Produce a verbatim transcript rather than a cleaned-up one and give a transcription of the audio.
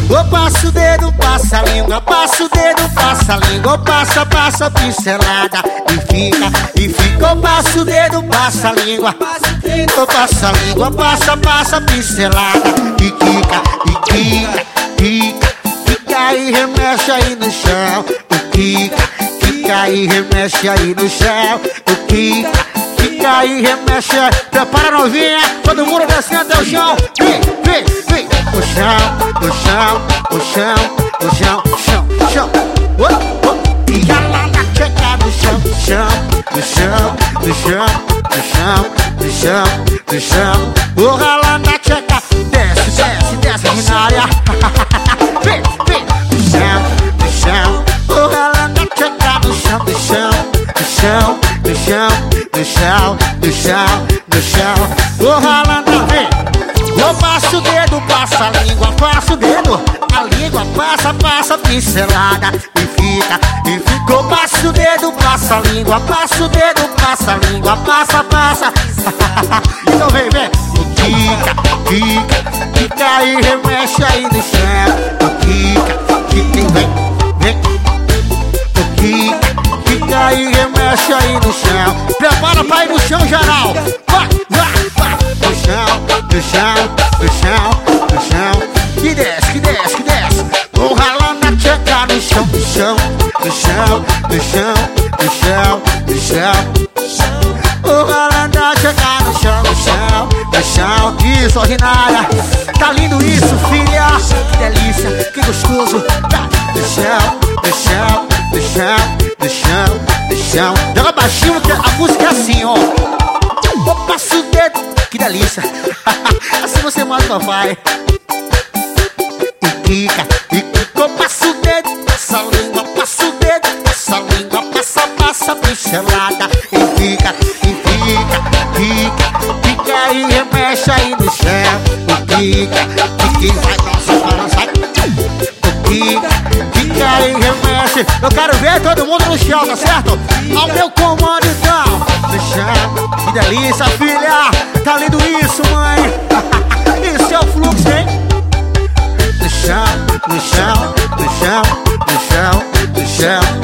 Eu passo o dedo, passa a língua, passa o dedo, passa a língua, passa, passa pincelada e fica, e fica. Eu passo o dedo, passa a língua, eu passo a língua, passa, passa pincelada e quica, e quica, quica, quica e remexe aí no chão. O quica, quica e remexe aí no chão. O quica, quica e remexe. Prepara novinha, todo mundo descendo até o chão. Vem, vem, vem. O chão, o chão, o chão, o chão, chão, chão. Oh, oh. E ela na checa no chão, chão, no chão, no chão, no chão, no chão, no chão. O rala na checa, desce, desce, desce na área. Vem, vem, no chão, no chão. O rala na checa no chão, no chão, no chão, no chão, no chão, no chão, no chão. O rala na vem. Eu passo o dedo, passa a língua, passo o dedo, a língua passa, passa pincelada e fica, e fica. Eu passo o dedo, passa a língua, passo o dedo, passa a língua, passa, passa. Então vem, vem. O quica, quica, quica e remexe aí no chão. O quica, quica e vem, vem. O quica, quica e remexe aí no chão. Prepara pra ir no chão geral. Vai, vai, vai. No chão, no chão, no chão, no chão. Que desce, que desce, que desce. O ralando na tcheca no chão, no chão, no chão, no chão, no chão, no chão. O ralando na tcheca no chão, no chão, no chão. Isso, ordinária. Tá lindo isso, filha. Que delícia, que gostoso. Tá no chão, no chão, no chão, no chão, no chão. Joga baixinho que a música é assim, ó. Eu passo o dedo, que delícia. Assim você mata o papai. E quica, e quica. Eu passo o dedo, passa a língua, passa o dedo, passa a língua, passa, passa pincelada e fica, e fica, fica, fica e remexe aí no chão. O quica, quica e vai, nossa, vai. O quica, quica e remexe. Eu quero ver todo mundo no chão, tá certo? Ao meu comando então. No chão, que delícia, filha. Tá lindo isso, mãe. Isso é o fluxo, hein? No chão, no chão, no chão, no chão, no chão.